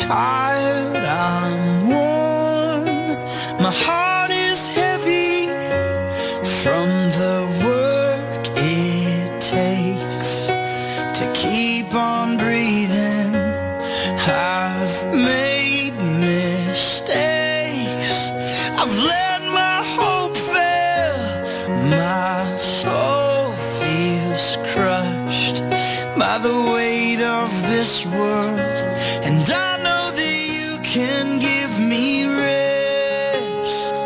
tired, I'm worn. My heart is heavy from the work it takes to keep on breathing. I've made mistakes. I've let my hope fail. My soul feels crushed by the weight of this world, and I know that you can give me rest.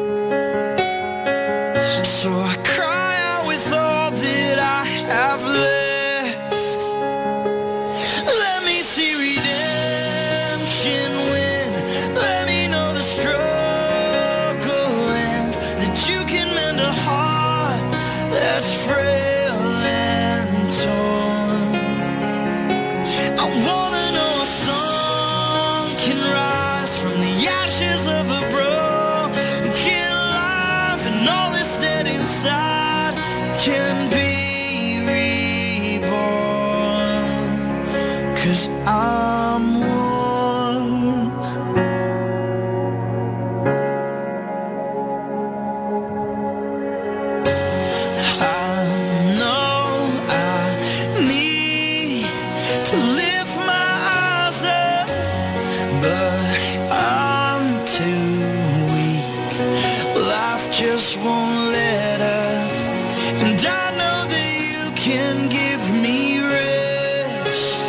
So I cry out with all that I have left. Let me see redemption win. Let me know the struggle ends, that you can mend a heart that's frail and torn. I wanna know a song can rise from the ashes of a broken life, and all that's dead inside can be reborn. 'Cause I'm worn. I know I need to lift my eyes up, but I'm too weak. Life just won't let up, and I know that you can give me rest.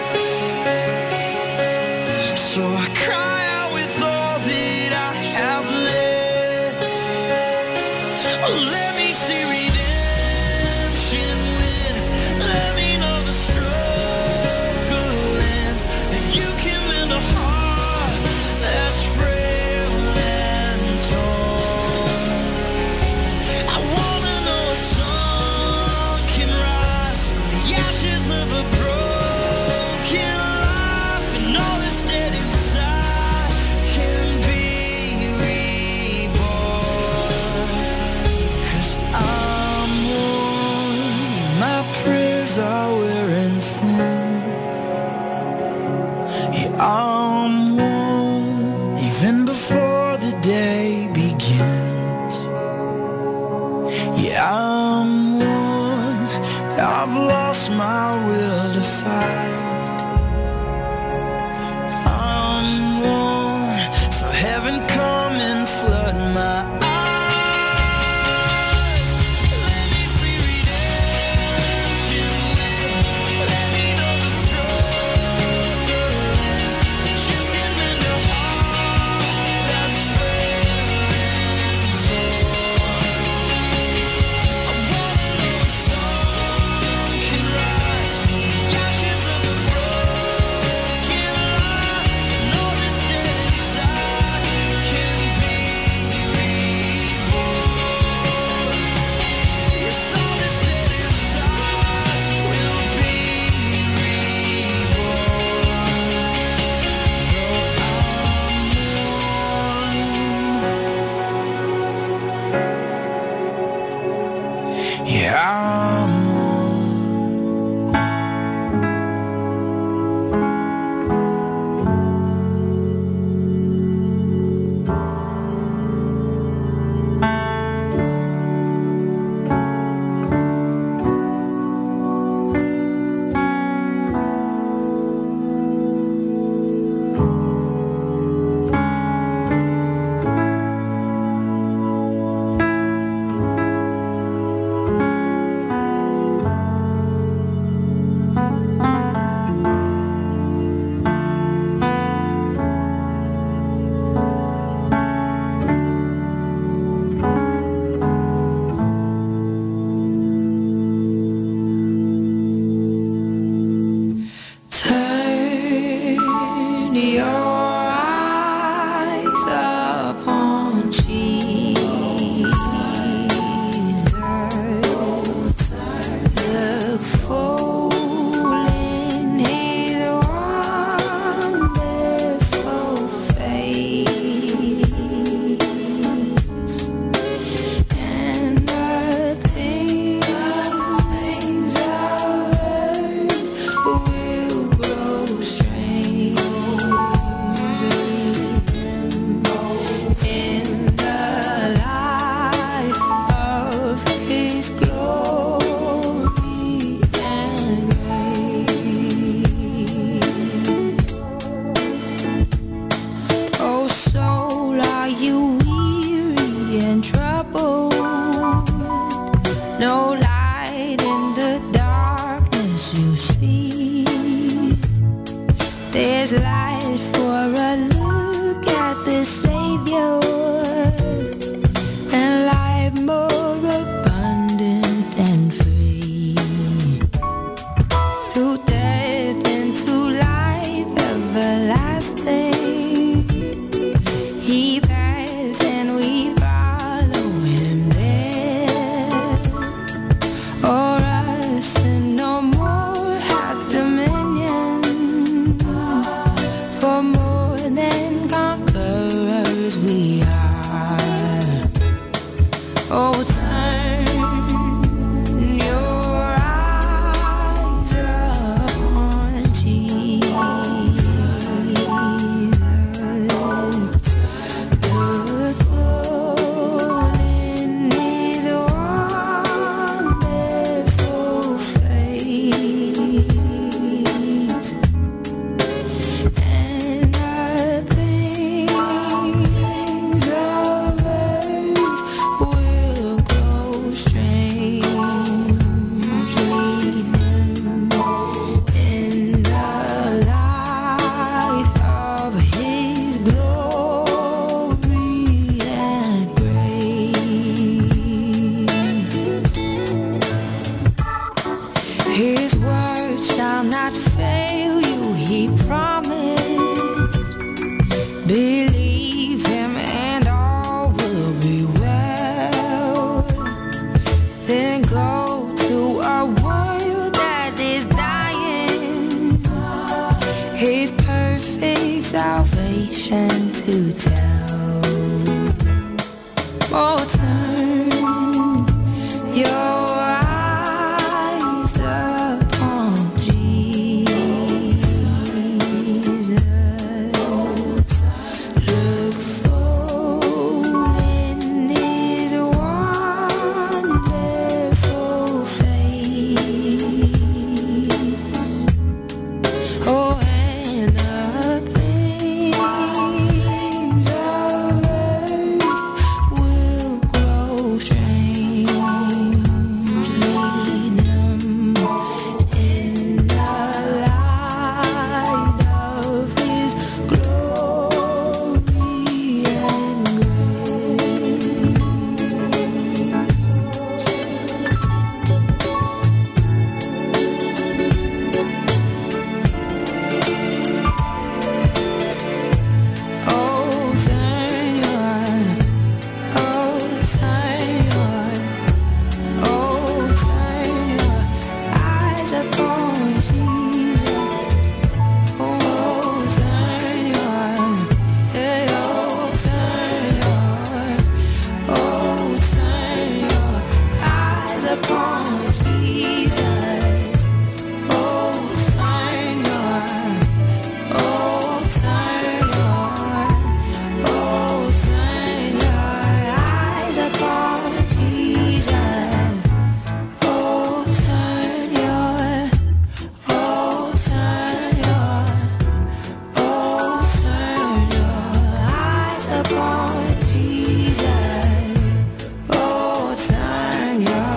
So I cry out with all that I have left. Oh, let me see redemption win. Let me know the struggle ends, that you can mend a heart that's frail and torn. I wanna know a song can rise from the ashes of a broken life, and all that's dead inside can be reborn. 'Cause I'm worn, my prayers are wearing thin. Yeah, I'm worn, even before the day begins. Yeah, I'm worn, I've lost my will to fight. I'm worn, so heaven come and flood my eyes. Let me see redemption win. Let me know the struggle ends, that you can mend a heart that's frail and torn. I wanna know a song can rise from the There's light for a look at the Savior, and life more abundant and free. Through death into life everlasting, He passed and we follow Him there. O'er us and no more hath dominion, for more than conquerors we are. Oh, turn your eyes upon Jesus. Look full in His wonderful face, and the things of earth will grow strangely dim in the light of His glory and grace. His word shall not fail you, He promised. Believe Him and all will be well. Then go to a world that is dying, His perfect salvation to tell. Oh, turn your eyes upon Jesus. Look full in His wonderful face. Oh, and the things of earth will grow strangely dim in the light of His glory and grace. Oh, turn your eyes upon Jesus. Oh, turn your eyes upon Jesus. Oh, turn your eyes upon Jesus. Oh, turn your eyes upon Jesus. Oh, turn your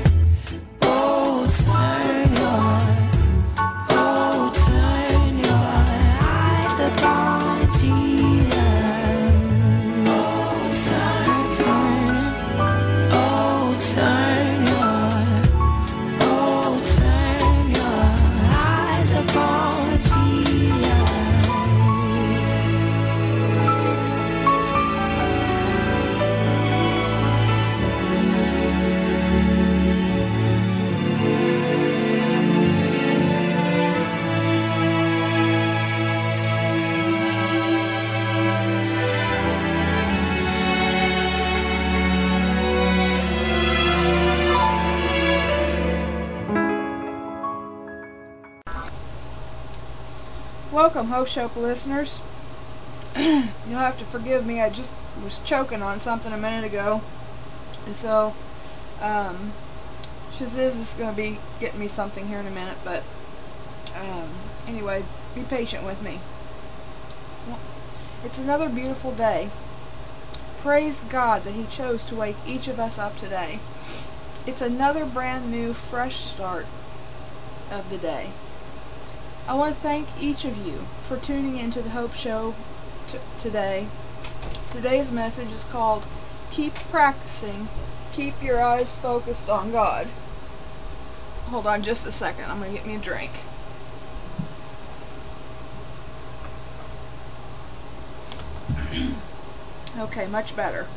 eyes upon Jesus. Turn your eyes upon Jesus. Welcome, Hope Shop listeners. You'll have to forgive me, I just was choking on something a minute ago. And so, Shaziz is going to be getting me something here in a minute, but anyway, be patient with me. It's another beautiful day. Praise God that He chose to wake each of us up today. It's another brand new, fresh start of the day. I want to thank each of you for tuning into the Hope Show today. Today's message is called Keep Practicing, Keep Your Eyes Focused on God. Hold on just a second, I'm going to get me a drink. Okay, much better.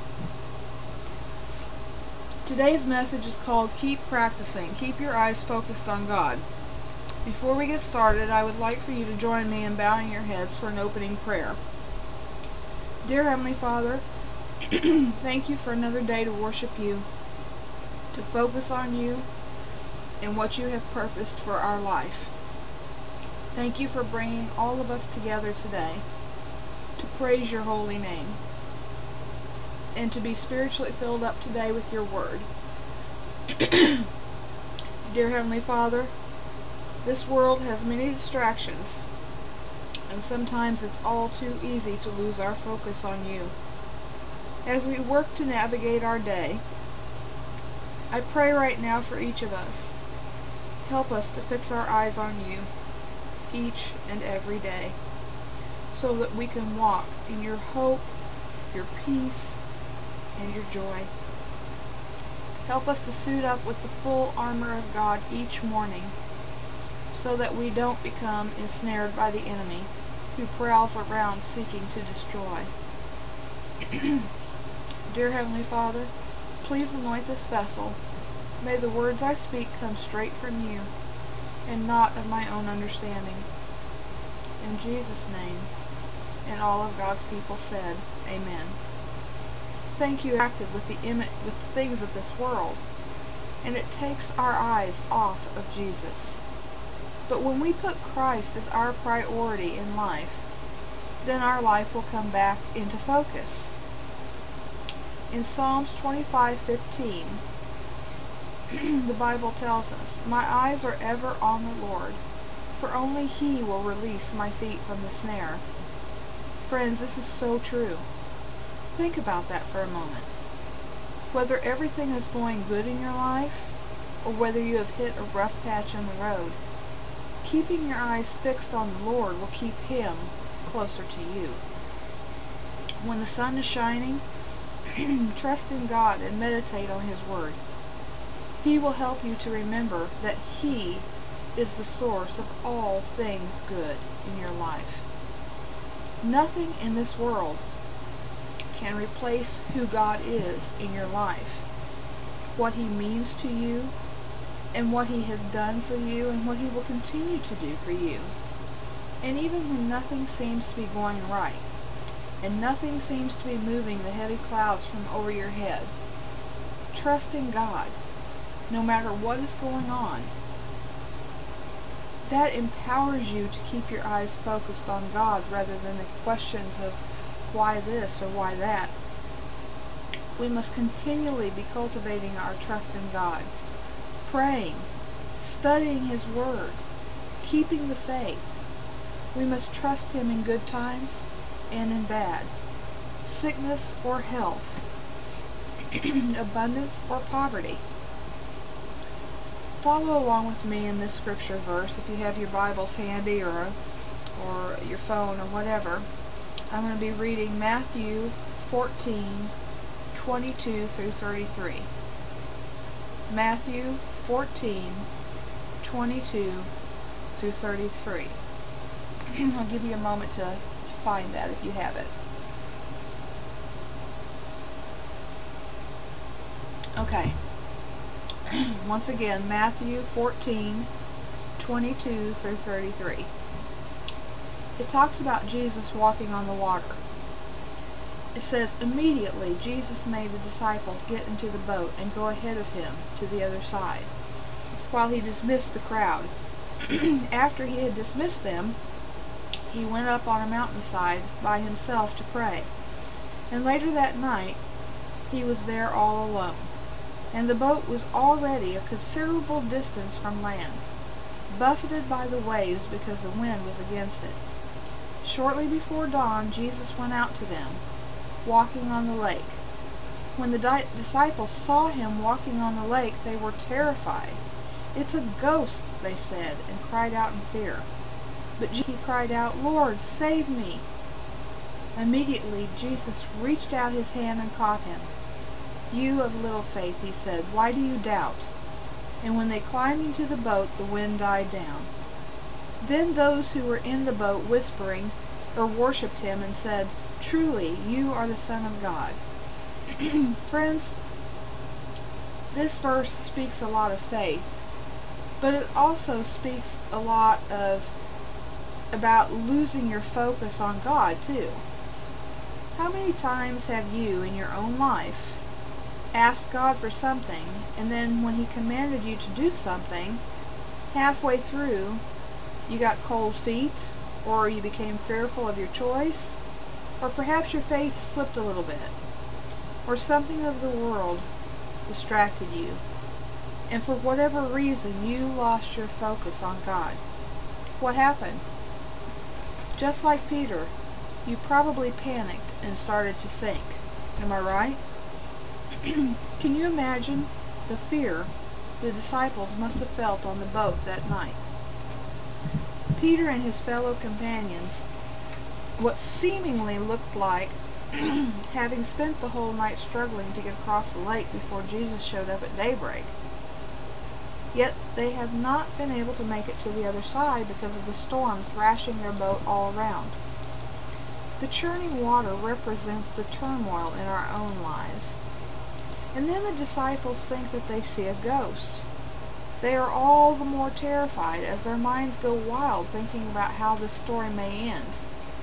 Today's message is called Keep Practicing, Keep Your Eyes Focused on God. Before we get started, I would like for you to join me in bowing your heads for an opening prayer. Dear Heavenly Father, thank you for another day to worship you, to focus on you and what you have purposed for our life. Thank you for bringing all of us together today to praise your holy name and to be spiritually filled up today with your word. Dear Heavenly Father, this world has many distractions, and sometimes it's all too easy to lose our focus on you. As we work to navigate our day, I pray right now for each of us. Help us to fix our eyes on you each and every day, so that we can walk in your hope, your peace, and your joy. Help us to suit up with the full armor of God each morning, so that we don't become ensnared by the enemy who prowls around seeking to destroy. Dear Heavenly Father, please anoint this vessel. May the words I speak come straight from you and not of my own understanding. In Jesus' name, and all of God's people said, Amen. Thank you active with the things of this world, and it takes our eyes off of Jesus. But when we put Christ as our priority in life, then our life will come back into focus. In Psalms 25:15, the Bible tells us, "My eyes are ever on the Lord, for only He will release my feet from the snare." Friends, this is so true. Think about that for a moment. Whether everything is going good in your life, or whether you have hit a rough patch in the road, keeping your eyes fixed on the Lord will keep Him closer to you. When the sun is shining, trust in God and meditate on His Word. He will help you to remember that He is the source of all things good in your life. Nothing in this world can replace who God is in your life, what He means to you, and what He has done for you, and what He will continue to do for you. And even when nothing seems to be going right, and nothing seems to be moving the heavy clouds from over your head, trust in God, no matter what is going on. That empowers you to keep your eyes focused on God rather than the questions of why this or why that. We must continually be cultivating our trust in God, praying, studying His Word, keeping the faith. We must trust Him in good times and in bad, sickness or health, abundance or poverty. Follow along with me in this scripture verse if you have your Bibles handy or your phone or whatever. I'm going to be reading Matthew 14:22 through 33. Matthew 14:22 through 33. I'll give you a moment to find that if you have it. Okay. Once again, Matthew 14:22 through 33. It talks about Jesus walking on the water. It says, "Immediately Jesus made the disciples get into the boat and go ahead of Him to the other side, while He dismissed the crowd. After He had dismissed them, He went up on a mountainside by Himself to pray. And later that night, He was there all alone. And the boat was already a considerable distance from land, buffeted by the waves because the wind was against it. Shortly before dawn, Jesus went out to them, walking on the lake. When the disciples saw Him walking on the lake, they were terrified. 'It's a ghost,' they said, and cried out in fear. But he cried out, "Lord, save me!" Immediately Jesus reached out his hand and caught him. "You of little faith," he said, "why do you doubt?" And when they climbed into the boat, the wind died down. Then those who were in the boat whispering or worshipped him and said, "Truly, you are the Son of God." Friends, this verse speaks a lot of faith, but it also speaks a lot about losing your focus on God too. How many times have you in your own life asked God for something, and then when he commanded you to do something, halfway through you got cold feet, or you became fearful of your choice, or perhaps your faith slipped a little bit, or something of the world distracted you, and for whatever reason you lost your focus on God? What happened? Just like Peter, you probably panicked and started to sink. Am I right? Can you imagine the fear the disciples must have felt on the boat that night? Peter and his fellow companions, what seemingly looked like having spent the whole night struggling to get across the lake before Jesus showed up at daybreak. Yet they have not been able to make it to the other side because of the storm thrashing their boat all around. The churning water represents the turmoil in our own lives. And then the disciples think that they see a ghost. They are all the more terrified as their minds go wild thinking about how this story may end.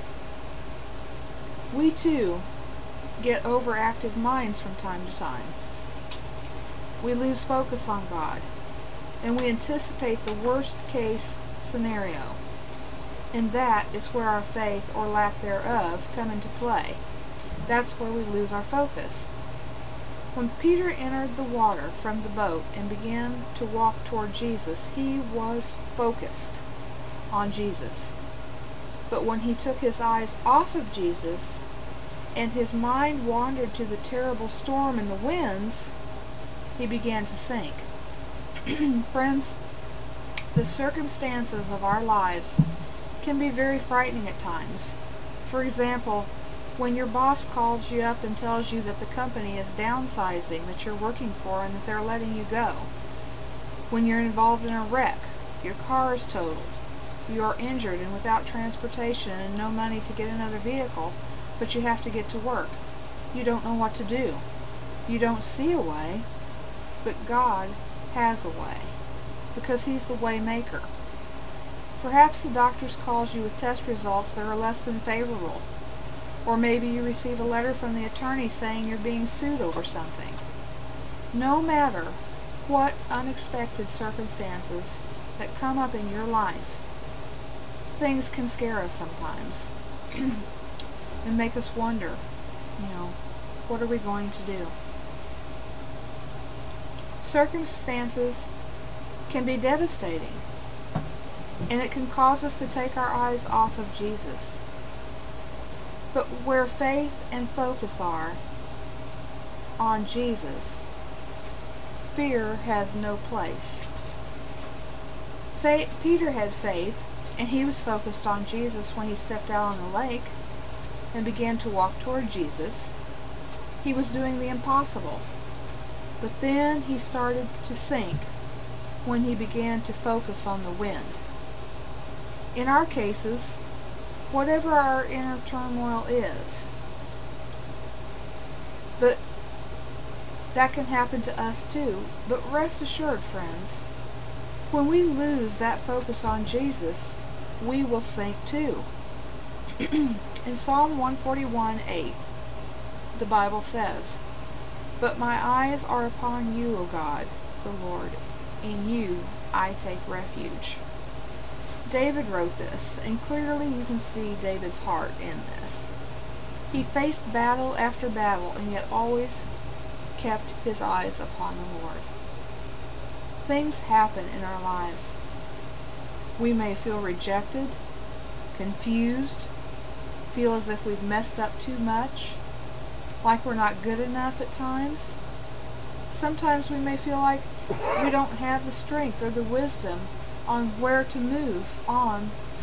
We too get overactive minds from time to time. We lose focus on God, and we anticipate the worst case scenario. And that is where our faith, or lack thereof, come into play. That's where we lose our focus. When Peter entered the water from the boat and began to walk toward Jesus, he was focused on Jesus. But when he took his eyes off of Jesus and his mind wandered to the terrible storm and the winds, he began to sink. Friends, the circumstances of our lives can be very frightening at times. For example, when your boss calls you up and tells you that the company is downsizing that you're working for and that they're letting you go. When you're involved in a wreck, your car is totaled, you are injured and without transportation and no money to get another vehicle, but you have to get to work. You don't know what to do. You don't see a way, but God has a way, because he's the way maker. Perhaps the doctor calls you with test results that are less than favorable. Or maybe you receive a letter from the attorney saying you're being sued over something. No matter what unexpected circumstances that come up in your life, things can scare us sometimes and make us wonder, what are we going to do? Circumstances can be devastating, and it can cause us to take our eyes off of Jesus. But where faith and focus are on Jesus, fear has no place. Peter had faith, and he was focused on Jesus when he stepped out on the lake and began to walk toward Jesus. He was doing the impossible. But then he started to sink when he began to focus on the wind. In our cases, whatever our inner turmoil is, but that can happen to us too. But rest assured, friends, when we lose that focus on Jesus, we will sink too. In Psalm 141:8, the Bible says, "But my eyes are upon you, O God, the Lord. In you I take refuge." David wrote this, and clearly you can see David's heart in this. He faced battle after battle, and yet always kept his eyes upon the Lord. Things happen in our lives. We may feel rejected, confused, feel as if we've messed up too much, like we're not good enough at times. Sometimes we may feel like we don't have the strength or the wisdom on where to move on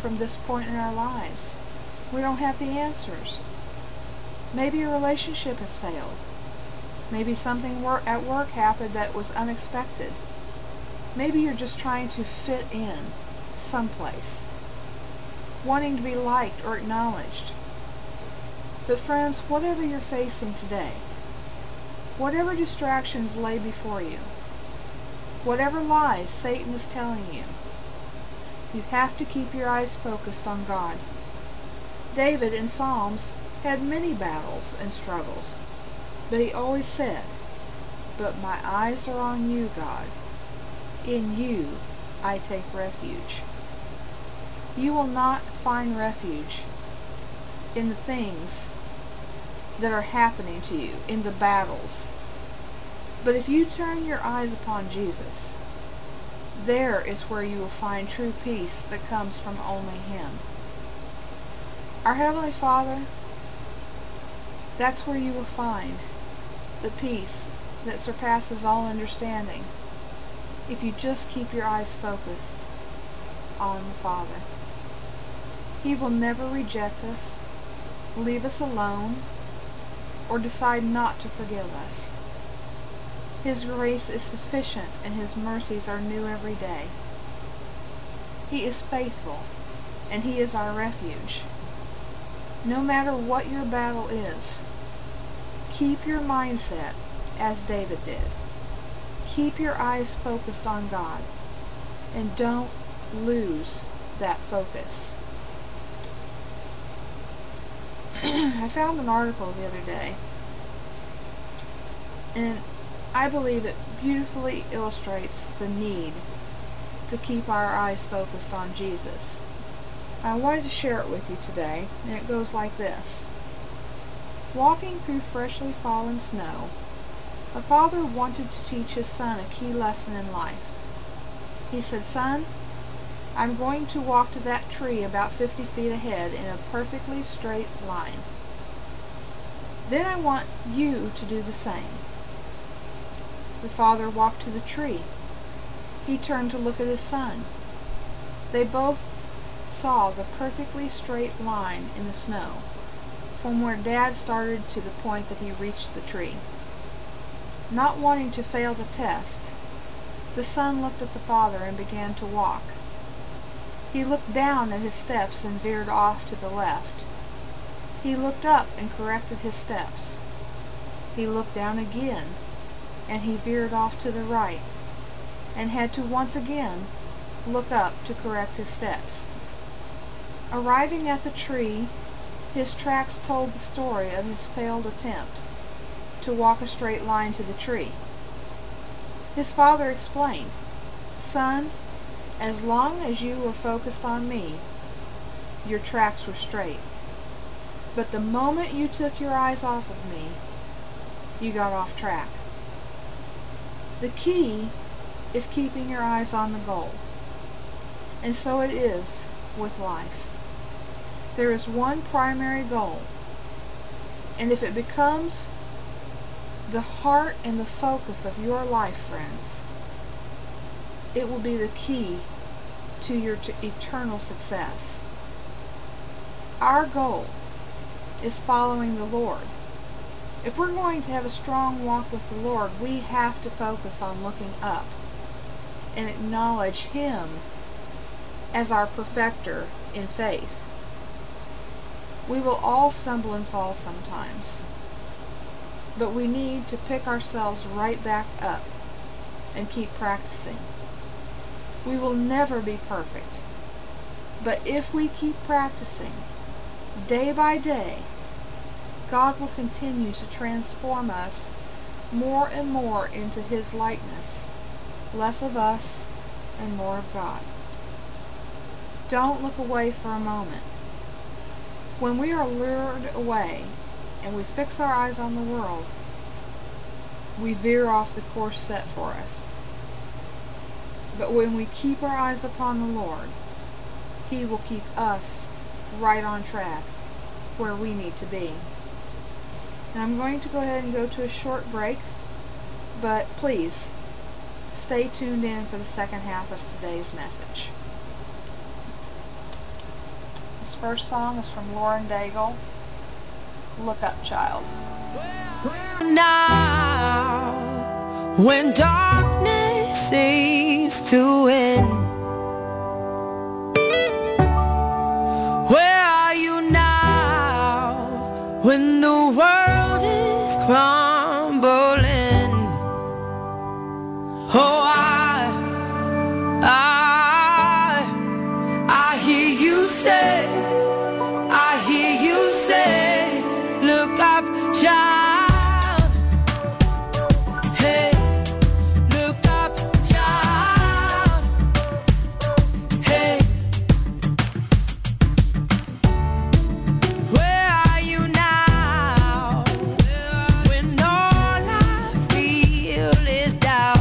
from this point in our lives. We don't have the answers. Maybe a relationship has failed. Maybe something at work happened that was unexpected. Maybe you're just trying to fit in someplace, wanting to be liked or acknowledged. But friends, whatever you're facing today, whatever distractions lay before you, whatever lies Satan is telling you, you have to keep your eyes focused on God. David in Psalms had many battles and struggles, but he always said, "But my eyes are on you, God. In you I take refuge." You will not find refuge in the things that are happening to you, in the battles. But if you turn your eyes upon Jesus, there is where you will find true peace that comes from only Him. Our Heavenly Father, that's where you will find the peace that surpasses all understanding if you just keep your eyes focused on the Father. He will never reject us, leave us alone, or decide not to forgive us. His grace is sufficient and His mercies are new every day. He is faithful and He is our refuge. No matter what your battle is, keep your mindset as David did. Keep your eyes focused on God and don't lose that focus. I found an article the other day, and I believe it beautifully illustrates the need to keep our eyes focused on Jesus. I wanted to share it with you today, and it goes like this. Walking through freshly fallen snow, a father wanted to teach his son a key lesson in life. He said, "Son, I'm going to walk to that tree about 50 feet ahead in a perfectly straight line. Then I want you to do the same." The father walked to the tree. He turned to look at his son. They both saw the perfectly straight line in the snow, from where Dad started to the point that he reached the tree. Not wanting to fail the test, the son looked at the father and began to walk. He looked down at his steps and veered off to the left. He looked up and corrected his steps. He looked down again, and he veered off to the right, and had to once again look up to correct his steps. Arriving at the tree, his tracks told the story of his failed attempt to walk a straight line to the tree. His father explained, "Son, as long as you were focused on me, your tracks were straight. But the moment you took your eyes off of me, you got off track." The key is keeping your eyes on the goal. And so it is with life. There is one primary goal, and if it becomes the heart and the focus of your life, friends, it will be the key to your eternal success. Our goal is following the Lord. If we're going to have a strong walk with the Lord, we have to focus on looking up and acknowledge Him as our perfecter in faith. We will all stumble and fall sometimes, but we need to pick ourselves right back up and keep practicing. We will never be perfect, but if we keep practicing day by day, God will continue to transform us more and more into His likeness, less of us and more of God. Don't look away for a moment. When we are lured away and we fix our eyes on the world, we veer off the course set for us. But when we keep our eyes upon the Lord, He will keep us right on track where we need to be. Now I'm going to go ahead and go to a short break, but please stay tuned in for the second half of today's message. First song is from Lauren Daigle. Look Up, Child. Now, when darkness seems to win, where are you now? When the world is crumbling, oh, I hear you say, look up, child. Hey, look up, child. Hey, where are you now? When all I feel is doubt.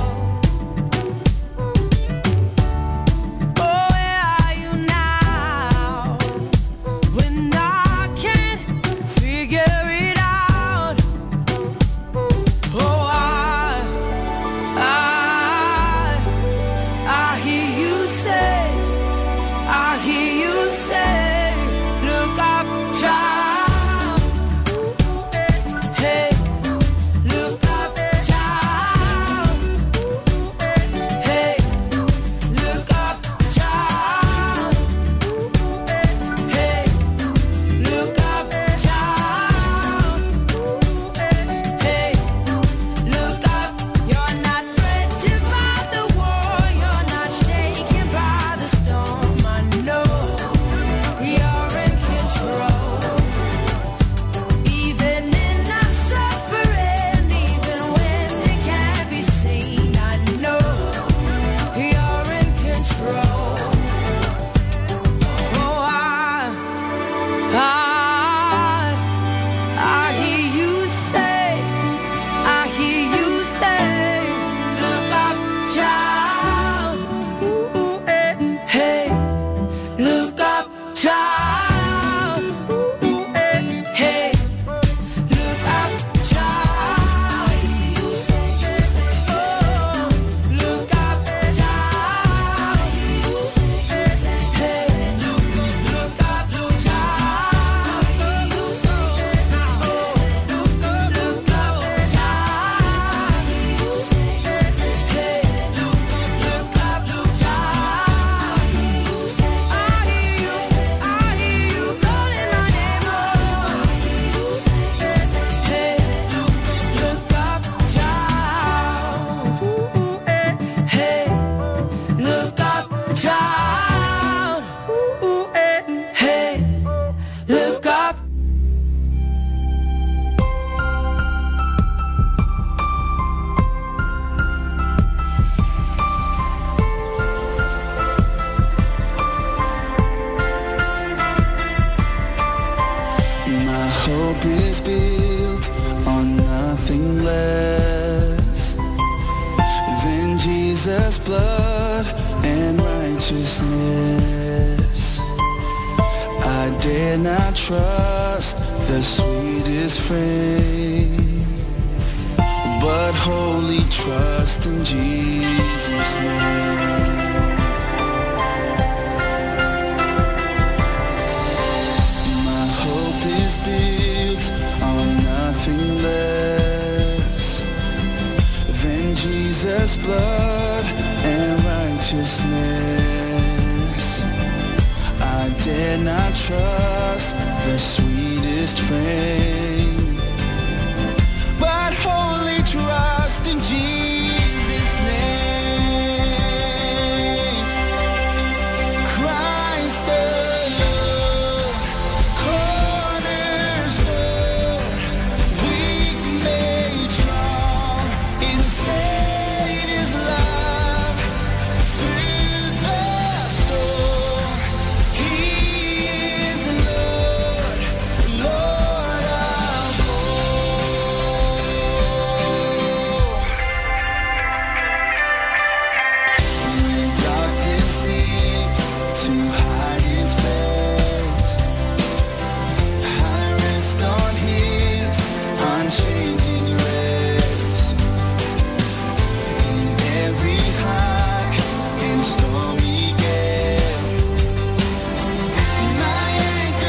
Oh, where are you now? When I can't figure it out. Oh, I hear you say, look up, child. Hey, look up, child. Hey, look up, child. Hey, look up, child. Hey, look up. You're not threatened by the war. You're not shaken by the storm. I know you're in control. Even in our suffering, even when it can't be seen, I know you're in control. Oh, I hear you say, look up, child. Hey, look up, child. Hey, look up, child. Oh, look up, child. Hey, look up, child. Look up, child. Hey, look up, child. I hear you calling my name. Hey, look up, child. Hey, look up, child. Hey, look up. My hope is built on nothing less than Jesus' blood and righteousness. I dare not trust the sweetest frame, but wholly trust in Jesus' name. My hope is built on nothing less than Jesus' blood and righteousness. I dare not trust the sweetest frame, but wholly trust in Jesus' name. Christ alone, cornerstone, weak made strong in Savior's love. Through the storm, He is Lord, Lord of all. When darkness seems to hide His face, I rest on His unchanging grace. In every high and stormy gale, my anchor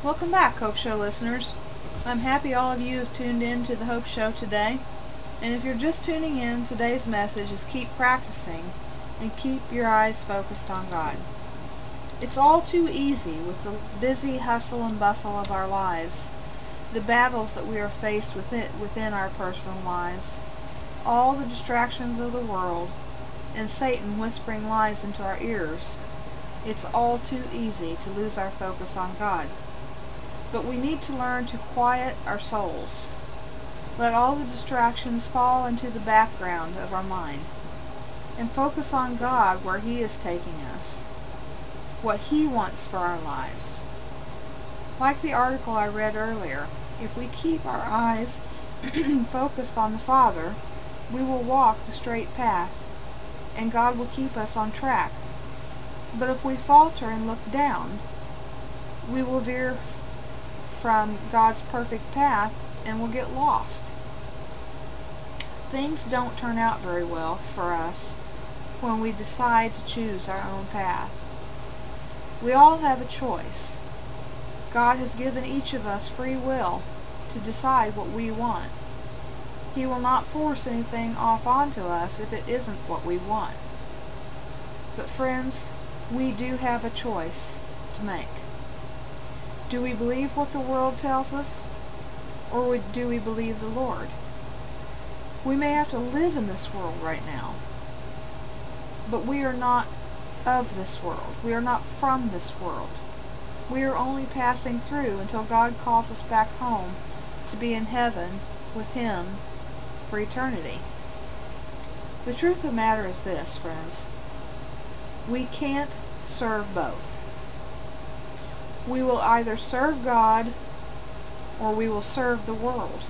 Welcome back, Hope Show listeners. I'm happy all of you have tuned in to the Hope Show today. And if you're just tuning in, today's message is keep practicing and keep your eyes focused on God. It's all too easy with the busy hustle and bustle of our lives, the battles that we are faced with within our personal lives, all the distractions of the world, and Satan whispering lies into our ears. It's all too easy to lose our focus on God. But we need to learn to quiet our souls. Let all the distractions fall into the background of our mind and focus on God where He is taking us, what He wants for our lives. Like the article I read earlier, if we keep our eyes focused on the Father, we will walk the straight path, and God will keep us on track. But if we falter and look down, we will veer from God's perfect path and will get lost. Things don't turn out very well for us when we decide to choose our own path. We all have a choice. God has given each of us free will to decide what we want. He will not force anything off onto us if it isn't what we want. But friends, we do have a choice to make. Do we believe what the world tells us, or do we believe the Lord? We may have to live in this world right now, but we are not of this world. We are not from this world. We are only passing through until God calls us back home to be in heaven with Him for eternity. The truth of the matter is this, friends. We can't serve both. We will either serve God or we will serve the world.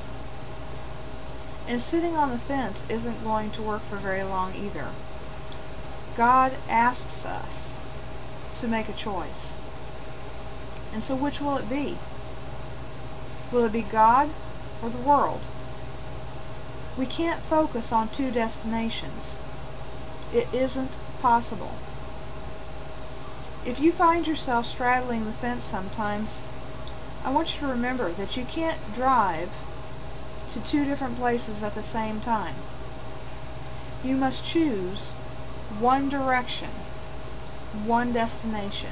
And sitting on the fence isn't going to work for very long either. God asks us to make a choice. And so which will it be? Will it be God or the world? We can't focus on two destinations. It isn't possible. If you find yourself straddling the fence sometimes, I want you to remember that you can't drive to two different places at the same time. You must choose one direction, one destination.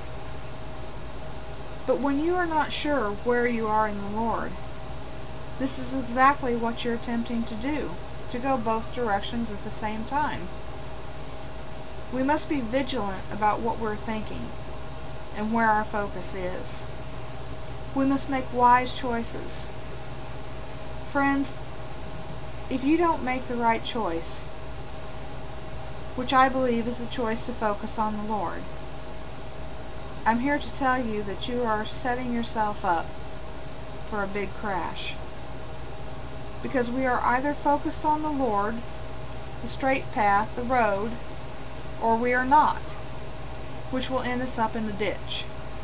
But when you are not sure where you are in the Lord, this is exactly what you're attempting to do, to go both directions at the same time. We must be vigilant about what we're thinking and where our focus is. We must make wise choices. Friends, if you don't make the right choice, which I believe is the choice to focus on the Lord, I'm here to tell you that you are setting yourself up for a big crash. Because we are either focused on the Lord, the straight path, the road, or we are not, which will end us up in the ditch.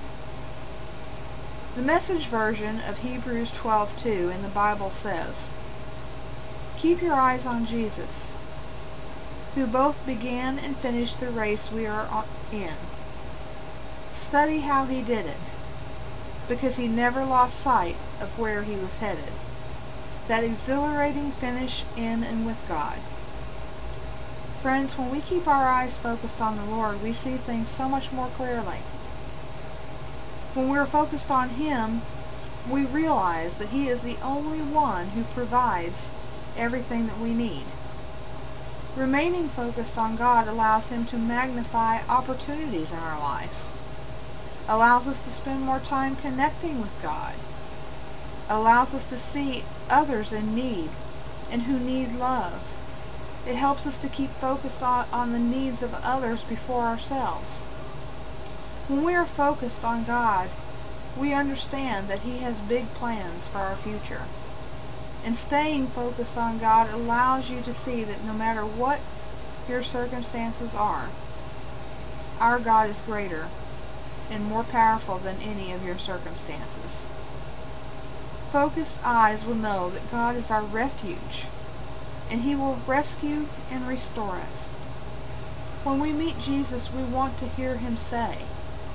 The Message version of Hebrews 12:2 in the Bible says, "Keep your eyes on Jesus, who both began and finished the race we are in. Study how He did it, because He never lost sight of where He was headed, that exhilarating finish in and with God." Friends, when we keep our eyes focused on the Lord, we see things so much more clearly. When we're focused on Him, we realize that He is the only one who provides everything that we need. Remaining focused on God allows Him to magnify opportunities in our life, allows us to spend more time connecting with God, allows us to see others in need and who need love. It helps us to keep focused on the needs of others before ourselves. When we are focused on God, we understand that He has big plans for our future. And staying focused on God allows you to see that no matter what your circumstances are, our God is greater and more powerful than any of your circumstances. Focused eyes will know that God is our refuge, and He will rescue and restore us. When we meet Jesus, we want to hear Him say,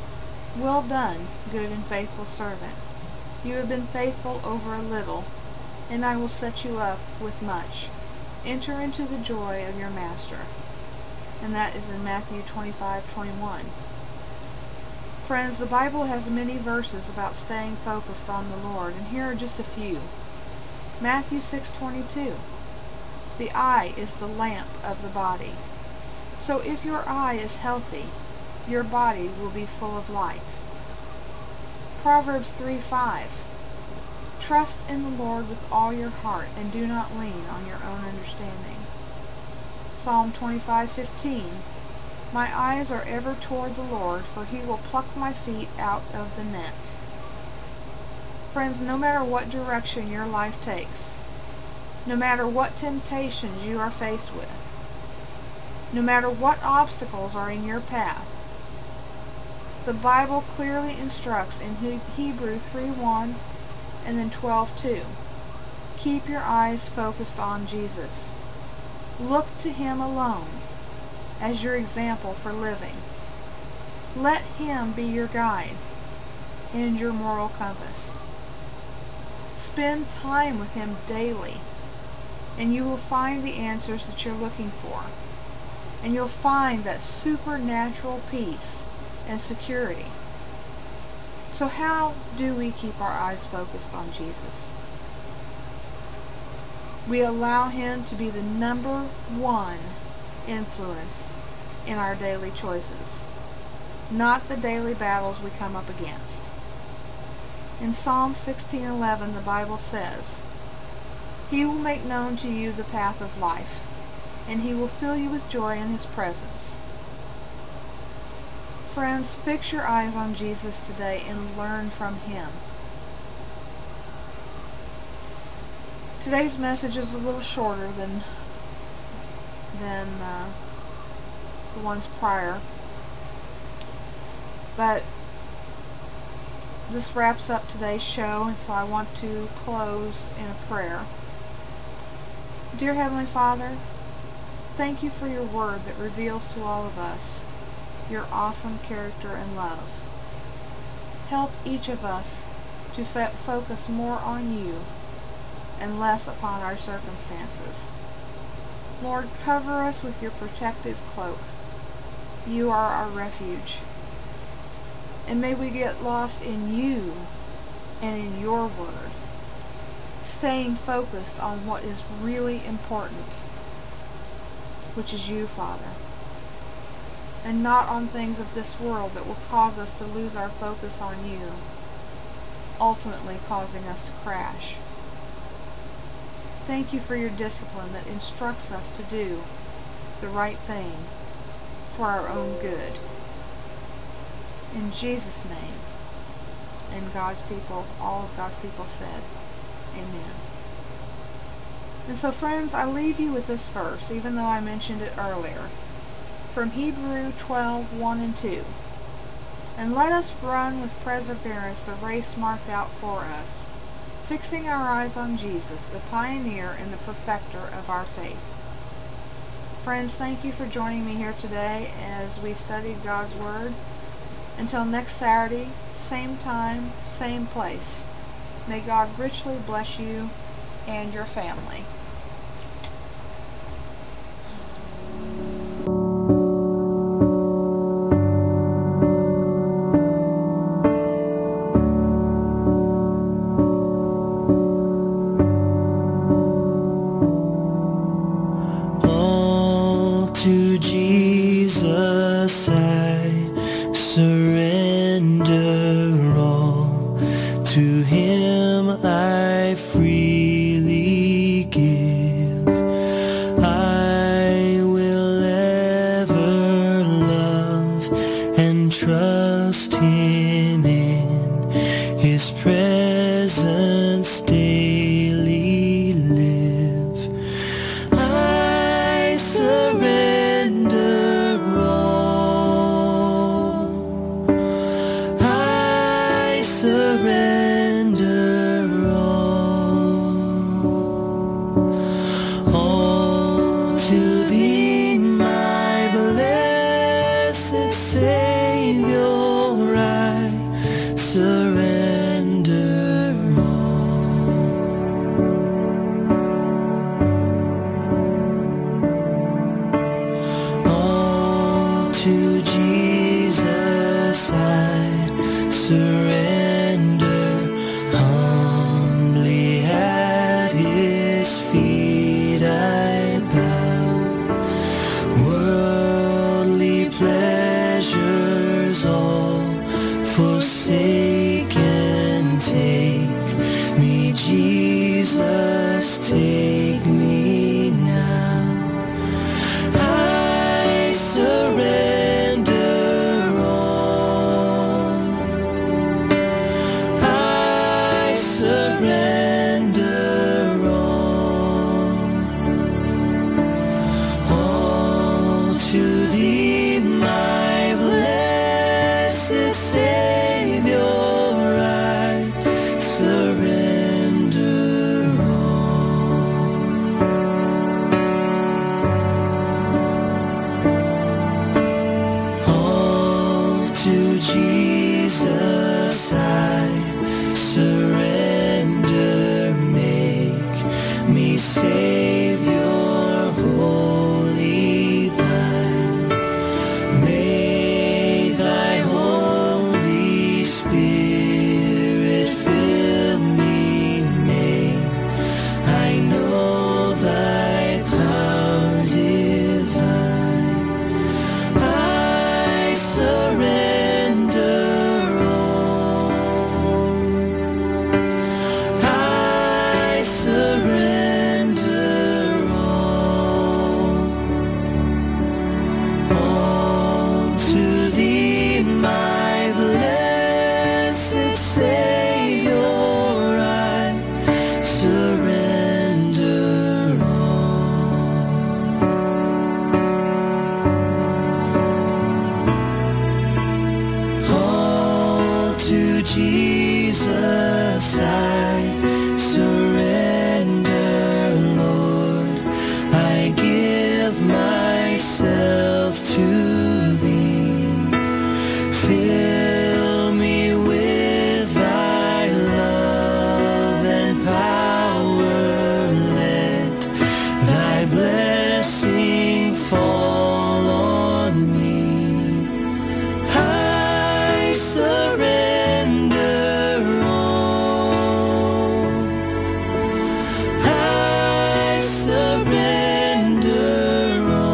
Well done, good and faithful servant. You have been faithful over a little, and I will set you up with much. Enter into the joy of your master. And that is in Matthew 25:21. Friends, the Bible has many verses about staying focused on the Lord, and here are just a few. Matthew 6:22. The eye is the lamp of the body. So if your eye is healthy, your body will be full of light. Proverbs 3:5. Trust in the Lord with all your heart, and do not lean on your own understanding. Psalm 25:15. My eyes are ever toward the Lord, for he will pluck my feet out of the net. Friends, no matter what direction your life takes, no matter what temptations you are faced with, no matter what obstacles are in your path, the Bible clearly instructs in Hebrews 3:1 and then 12:2. Keep your eyes focused on Jesus. Look to him alone as your example for living. Let him be your guide and your moral compass. Spend time with him daily, and you will find the answers that you're looking for. And you'll find that supernatural peace and security. So how do we keep our eyes focused on Jesus? We allow him to be the number one influence in our daily choices, not the daily battles we come up against. In Psalm 16:11, the Bible says, He will make known to you the path of life, and he will fill you with joy in his presence. Friends, fix your eyes on Jesus today and learn from him. Today's message is a little shorter than the ones prior, but this wraps up today's show, and so I want to close in a prayer. Dear Heavenly Father, thank you for your word that reveals to all of us your awesome character and love. Help each of us to focus more on you and less upon our circumstances. Lord, cover us with your protective cloak. You are our refuge. And may we get lost in you and in your word, staying focused on what is really important, which is you, Father, and not on things of this world that will cause us to lose our focus on you, ultimately causing us to crash. Thank you for your discipline that instructs us to do the right thing for our own good. In Jesus' name, and God's people, all of God's people said, Amen. And so, friends, I leave you with this verse, even though I mentioned it earlier, from Hebrews 12:1 and 2. And let us run with perseverance the race marked out for us, fixing our eyes on Jesus, the pioneer and the perfecter of our faith. Friends, thank you for joining me here today as we studied God's Word. Until next Saturday, same time, same place. May God richly bless you and your family. All to Jesus I surrender, all to him I freely give. I will ever love and trust him in his presence daily live. I surrender all. I surrender all to thee, my blessed Savior. I Jesus, I surrender humbly at his feet I bow. Worldly pleasures all forsaken, take me, Jesus, take me now. I surrender all. I surrender all to thee, my blessed Savior. I surrender all to Jesus. I surrender, make me Savior wholly thine. May thy Holy Spirit fill me, may I know thy power divine. I surrender all. I surrender all to thee, my blessed Savior. I surrender all to Jesus. I surrender, Lord. I give myself to thee. Fill me with thy love and power. Let thy blessing fall on me. I surrender all. I surrender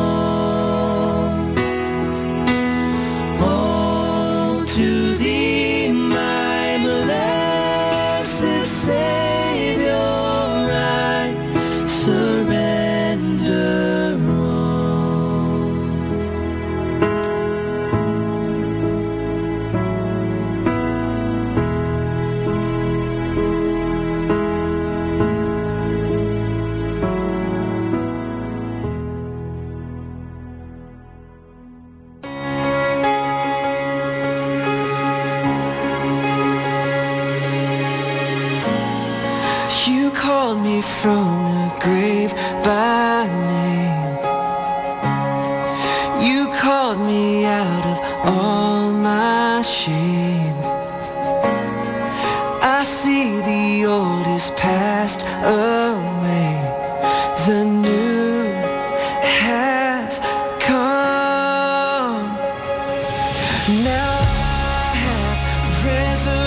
all to thee, my blessed Savior. I surrender all. You called me from the grave by name. You called me out of all my shame. I see the old is passed away. The new has come. Now I have resurrected.